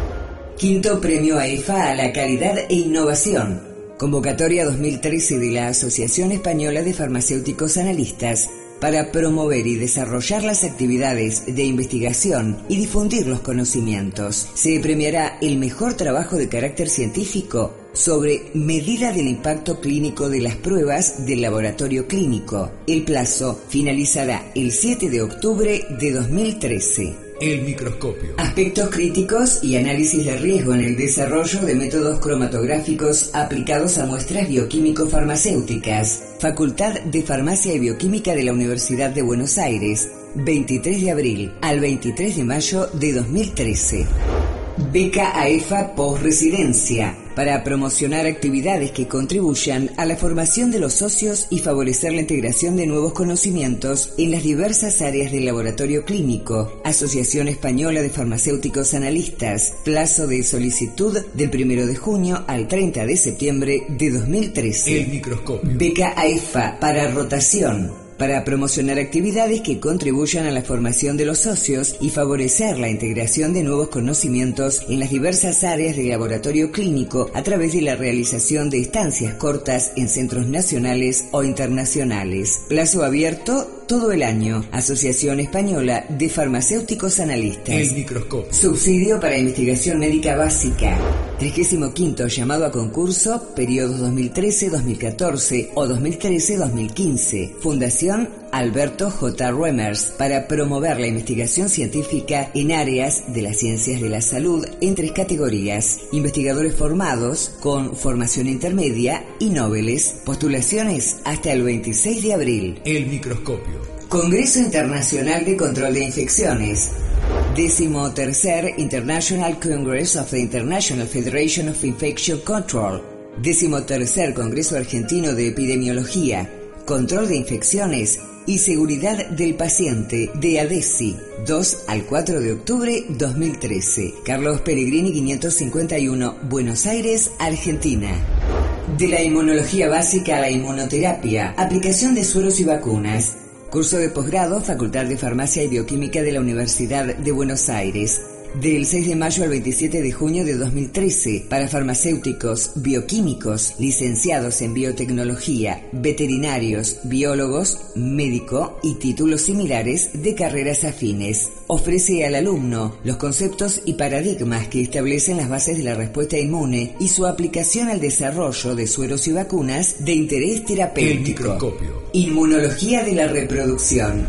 Quinto Premio A I F A a la Calidad e Innovación. Convocatoria dos mil trece de la Asociación Española de Farmacéuticos Analistas para promover y desarrollar las actividades de investigación y difundir los conocimientos. Se premiará el mejor trabajo de carácter científico sobre medida del impacto clínico de las pruebas del laboratorio clínico. El plazo finalizará el siete de octubre de dos mil trece. El microscopio. Aspectos críticos y análisis de riesgo en el desarrollo de métodos cromatográficos aplicados a muestras bioquímico-farmacéuticas. Facultad de Farmacia y Bioquímica de la Universidad de Buenos Aires, veintitrés de abril al veintitrés de mayo de dos mil trece. Beca A I F A Post-Residencia, para promocionar actividades que contribuyan a la formación de los socios y favorecer la integración de nuevos conocimientos en las diversas áreas del laboratorio clínico. Asociación Española de Farmacéuticos Analistas, plazo de solicitud del primero de junio al treinta de septiembre de dos mil trece. El microscopio. Beca A I F A para rotación, para promocionar actividades que contribuyan a la formación de los socios y favorecer la integración de nuevos conocimientos en las diversas áreas del laboratorio clínico a través de la realización de estancias cortas en centros nacionales o internacionales. Plazo abierto todo el año. Asociación Española de Farmacéuticos Analistas. El microscopio. Subsidio para investigación médica básica. trigésimo quinto llamado a concurso, periodos dos mil trece a dos mil catorce o dos mil trece a dos mil quince. Fundación Alberto J. Remers, para promover la investigación científica en áreas de las ciencias de la salud en tres categorías: investigadores formados con formación intermedia y noveles. Postulaciones hasta el veintiséis de abril. El microscopio. Congreso Internacional de Control de Infecciones. Décimo tercer International Congress of the International Federation of Infection Control. Décimo tercer Congreso Argentino de Epidemiología, Control de Infecciones y Seguridad del Paciente de ADESI, dos al cuatro de octubre dos mil trece. Carlos Pellegrini quinientos cincuenta y uno, Buenos Aires, Argentina. De la inmunología básica a la inmunoterapia, aplicación de sueros y vacunas. Curso de posgrado, Facultad de Farmacia y Bioquímica de la Universidad de Buenos Aires. Del seis de mayo al veintisiete de junio de dos mil trece para farmacéuticos, bioquímicos, licenciados en biotecnología, veterinarios, biólogos, médico y títulos similares de carreras afines. Ofrece al alumno los conceptos y paradigmas que establecen las bases de la respuesta inmune y su aplicación al desarrollo de sueros y vacunas de interés terapéutico. El microscopio. Inmunología de la reproducción.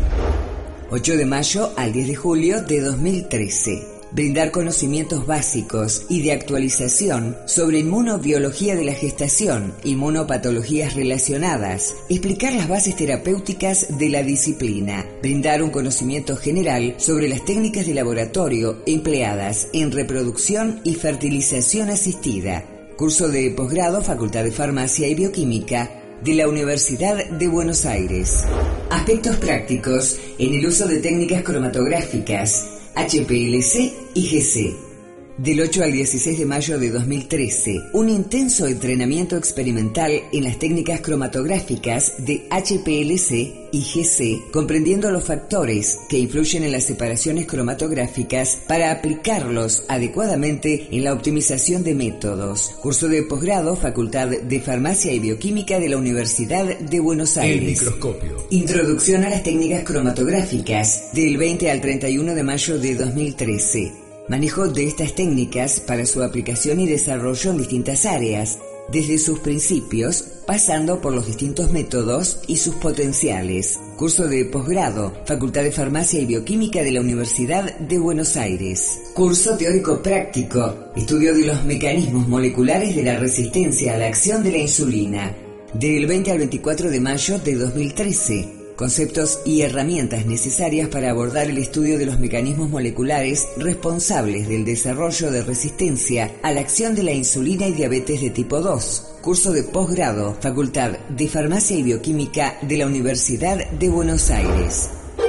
ocho de mayo al diez de julio de dos mil trece. Brindar conocimientos básicos y de actualización sobre inmunobiología de la gestación, inmunopatologías relacionadas, explicar las bases terapéuticas de la disciplina, brindar un conocimiento general sobre las técnicas de laboratorio empleadas en reproducción y fertilización asistida. Curso de posgrado, Facultad de Farmacia y Bioquímica de la Universidad de Buenos Aires. Aspectos prácticos en el uso de técnicas cromatográficas, H P L C y G C. Del ocho al dieciséis de mayo de dos mil trece, un intenso entrenamiento experimental en las técnicas cromatográficas de H P L C y G C, comprendiendo los factores que influyen en las separaciones cromatográficas para aplicarlos adecuadamente en la optimización de métodos. Curso de posgrado, Facultad de Farmacia y Bioquímica de la Universidad de Buenos Aires. El microscopio. Introducción a las técnicas cromatográficas, del veinte al treinta y uno de mayo de dos mil trece. Manejo de estas técnicas para su aplicación y desarrollo en distintas áreas, desde sus principios, pasando por los distintos métodos y sus potenciales. Curso de posgrado, Facultad de Farmacia y Bioquímica de la Universidad de Buenos Aires. Curso teórico práctico, estudio de los mecanismos moleculares de la resistencia a la acción de la insulina, del veinte al veinticuatro de mayo de dos mil trece. Conceptos y herramientas necesarias para abordar el estudio de los mecanismos moleculares responsables del desarrollo de resistencia a la acción de la insulina y diabetes de tipo dos. Curso de posgrado, Facultad de Farmacia y Bioquímica de la Universidad de Buenos Aires.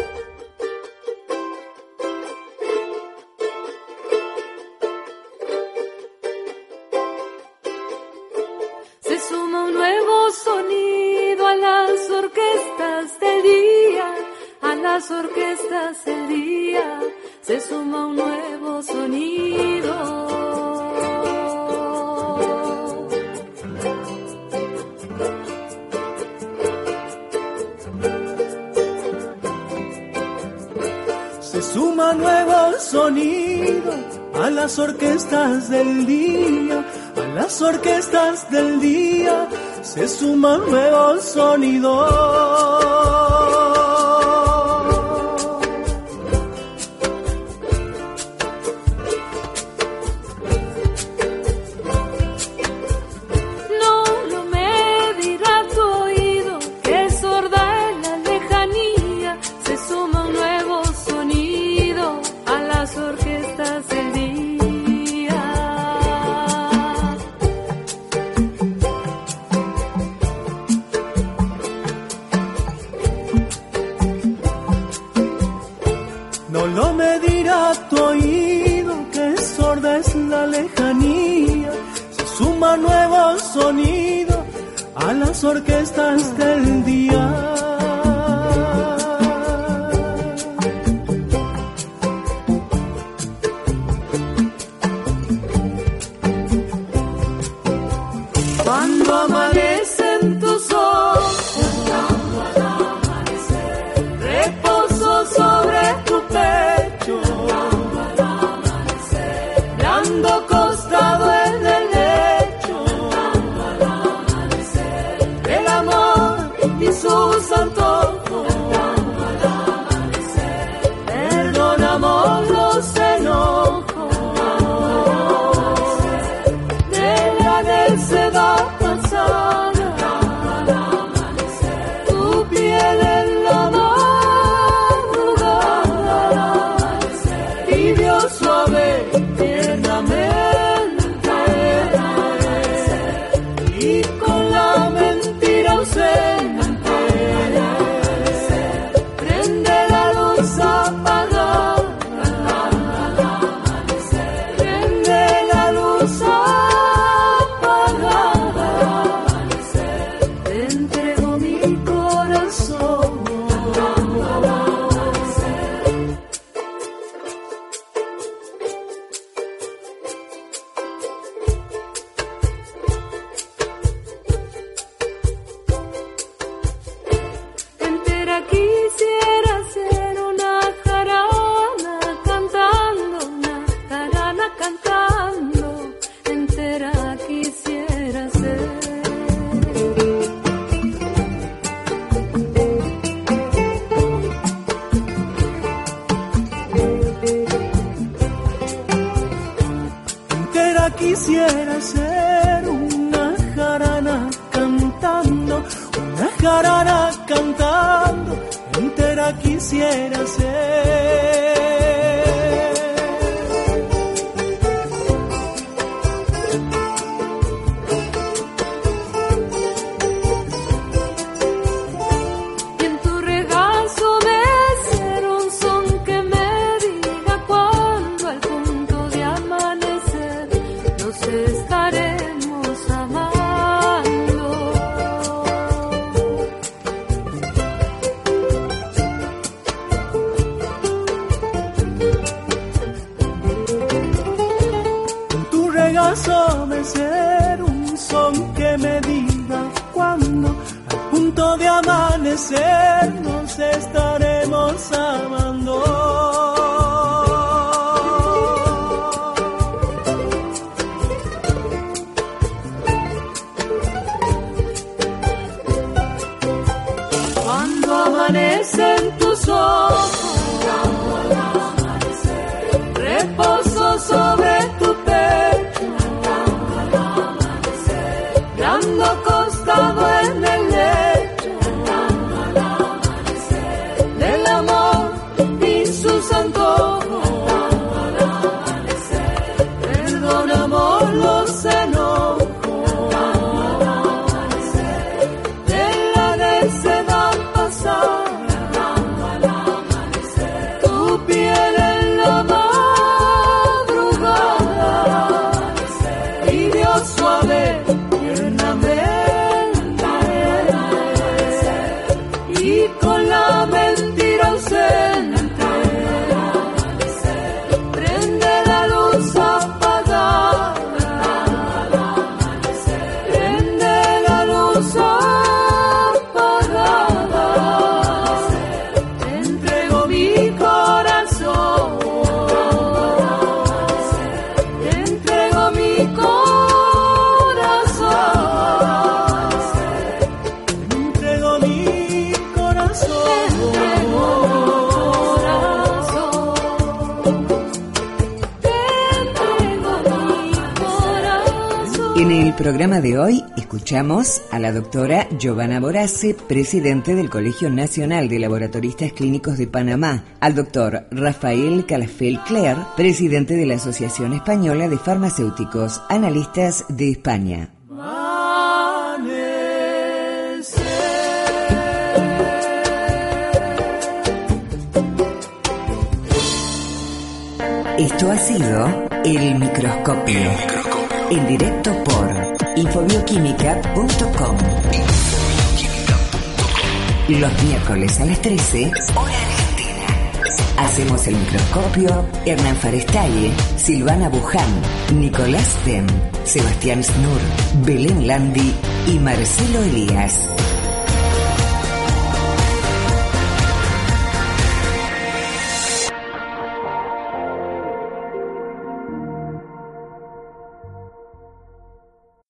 Se suma un nuevo sonido a las orquestas del día, a las orquestas del día, se suma un nuevo sonido. Se suma un nuevo sonido a las orquestas del día, a las orquestas del día, se suma un nuevo sonido. Nuevo sonido a las orquestas del día. Cuando amanecen tus ojos, cuando amanecer, reposo sobre tu pecho, cuando amanecer, dando costado en el sus antojos, perdonamos los enojos de la necedad pasada. azucarana cantando, entera quisiera ser. Ser un son que me diga cuándo al punto de amanecer nos estaremos amando. Cuando amanecen tus ojos, reposo sobre tu pecho, acostado en el lecho del amor y sus antojos. Perdonamos los enojos de la necedad pasada. Tu piel en la madrugada y Dios suave y con la mentira ausente prende la luz apagada, prende la luz apagada, te entrego mi corazón, te entrego mi corazón. En el programa de hoy escuchamos a la doctora Giovanna Borace, presidente del Colegio Nacional de Laboratoristas Clínicos de Panamá, al doctor Rafael Calafell Cler, presidente de la Asociación Española de Farmacéuticos Analistas de España. Esto ha sido El Microscopio. El Microscopio. En directo por infobioquímica punto com. Los miércoles a las trece, hora argentina. Hacemos El Microscopio Hernán Farestalle, Silvana Buján, Nicolás Dem, Sebastián Snur, Belén Landi y Marcelo Elías.